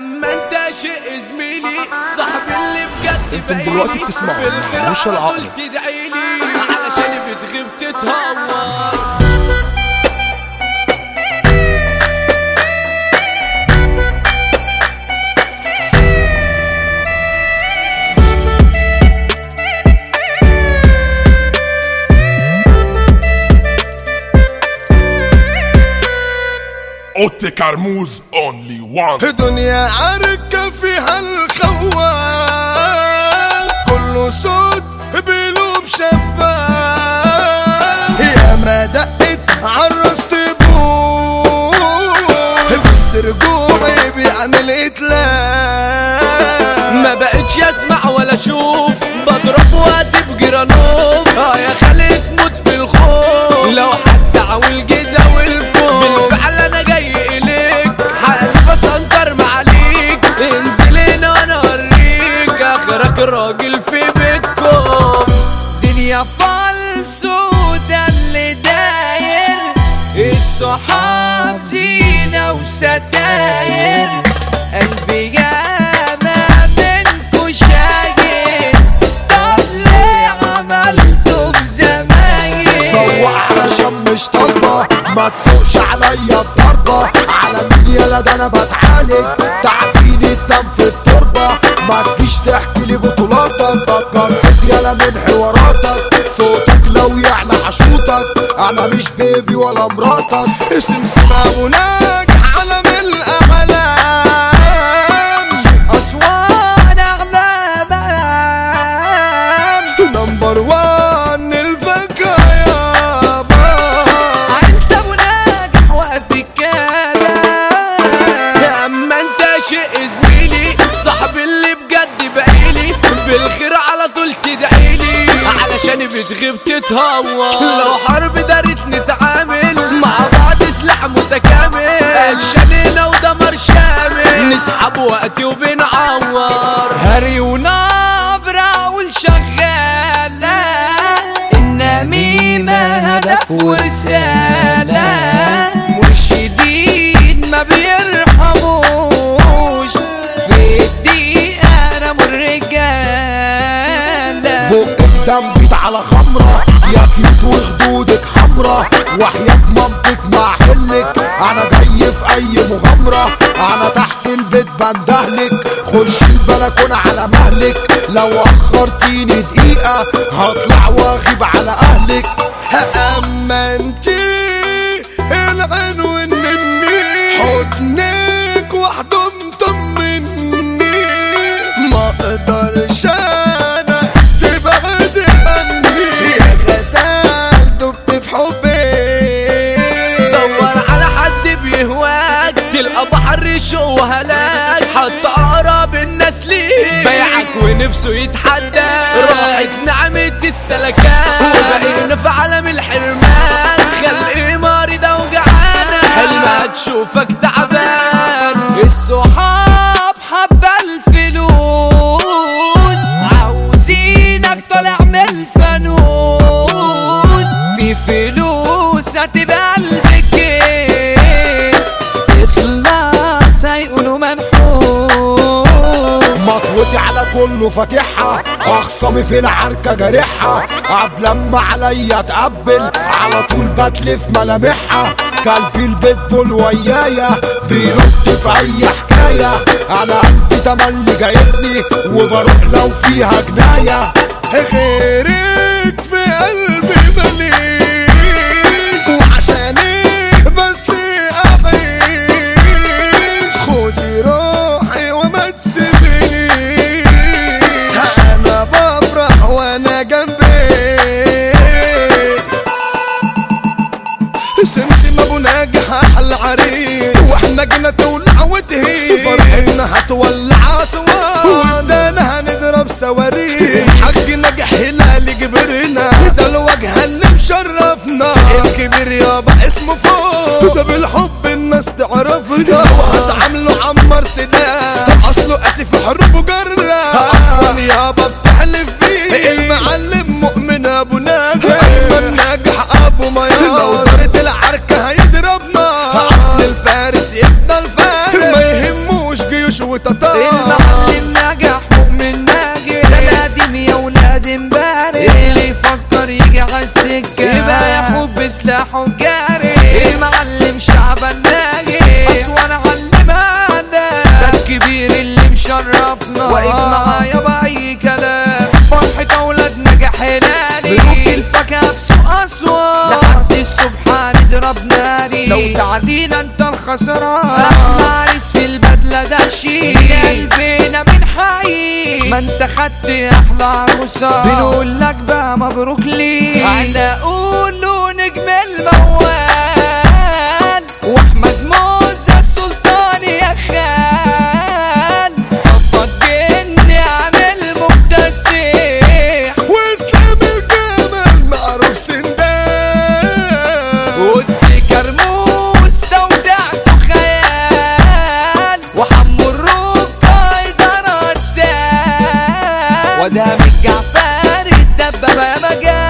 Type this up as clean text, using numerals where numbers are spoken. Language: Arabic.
اما انت شيء زميلي صاحبي اللي بجد انتم دلوقتي بتسمعوا مش العقل تدعيلي علشان بتغيب تتهور. اوتي كرموز اونلي وان. دنيا عركة فيها الخوان كله صوت بقلوب شفاف، يا ما دقت عرست بوه بس رجوعي بيعمل اتلاف. ما بقتش اسمع ولا اشوف بضرب وقتي بجرانوف. يا خالي تموت في الخوف لو حد عاول جيزة والكوف. بالفعل انا جاي اليك حالف اسنكر معاليك. انزل هنا وانا اوريك اخرك راجل في بيتكم. دنيا فالسو ده اللي داير، الصحاب زينة وستاير. قلبي جامع منكو شاير، طب ليه عملتم زماير؟ فوق علشان مش طالبة ما تفوقش عليا الضربة. على مين يالا ده انا بتعالج، تعديني الدم في التربة. ما تجيش تحكي لي بطولاتك، بطلت يالا من حواراتك. صوتك لو يعلى حشوتك، انا مش بيبي ولا مراتك. سمسم ابو ناجح علم الاعلام، اسوان اغلام نمبر وان الفكا يابا. انت ابو ناجح واقف الكلام. اما انت شيء زميلي صاحبي اللي بجد بقيلي. بالخير على طول تدعيلي علشان بتغيب تتهور. لو حرب دارت نتعامل مع بعض سلاح متكامل. اكشننا ودمر شامل نسحب وقتي وبنعور. هري ونبرة والشغالة، النميمة هدف ورسالة. مرشدين ما بيرحموش، في الدقيقة انا الرجالة. بق الدم على خمرة يا كيوت وخدودك حمرة. وحياة مامتك مع حلك انا جاي في اي مغامرة. انا تحت البيت بندهلك، خش البلكونة على مهلك. لو اخرتيني دقيقة هطلع واغيب على اهلك. اما انتي العنوان مني، حضنك وحده مطمني. ما اقدرش انا تبعد عني، يا غزال دبت في حبك. دور على حد بيهواك تلقى بحر شو وهلاك. حتى اقرب الناس ليك بيعك ونفسه يتحدى. راحت نعمة السلكان وبقينا في عالم الحرمان. خلقي مريضة وجعانة حلمها تشوفك تعبان. الصحاب حبة الفلوس، عاوزينك طالع من الفانوس. في فلوس هتبقى قلبك اخلاص هيقولوا منحوس. مطوتي على كله فاتحها، اخصامي في العركة جارحها. قبل لما عليا تقبل على طول بتلف ملامحها. كلبي البيتبول ويايا بيرد في اي حكاية. انا قلبي تملي جايبني وبروح لو فيها جناية. غيرك في قلبي مليش، وعشانك بس اعيش. خدي روحي وما تسيبنيش، انا بفرح وانا جنبك. سمسم ابو ناجح احلى عريس، واحنا جينا تولع وتهيس. فرحتنا هتولع اسوار، ودانا هنضرب صواريخ. الحاج ناجح هلال جبرنا، ده الوجه اللي مشرفنا. الكبير يابا اسمه فوق، ده بالحب الناس تعرفنا. وهتعامله عمر سلاح، اصله قاسي في حروب وجرة. اصلا يابا بتحلف بيه، المعلم مؤمن ابو ناجح. ايمن ناجح ابو ميار، لو دارت العركة هيضربنا. اصل الفارس يفضل فارس، ما يهموش جيوش وشوش وتتار. المعلم نجح مؤمن ناجح، ده القديم يا ولاد امبارح، اللي يفكر يجي عالسكة يبقى ياخد بسلاحه جاري. المعلم شعبان ناجح، أسوان علمانا، ده الكبير اللي مشرفنا، واقف معايا بأي كلام. فرحة أولاد نجح هلالي، بنوك الفاكهة في سوق أسوان، لحد الصبح هنضرب ناري، لو تعدينا انت الخسران. احنا عريس في البدلة ده شيء، قلبنا من حي، ما انت خدت احلى عروسة، بنقول لك بقى مبروك ليك. انا اقوله نجم الموال، واحمد موزة السلطان يا خال، طبق جني عن المكتسح، واسلام الجمل معروف سندان، ودي كرموس توزعته خيال، وحمو الركا يدار الدال، ودام الجعفر الدبابة يا مجال.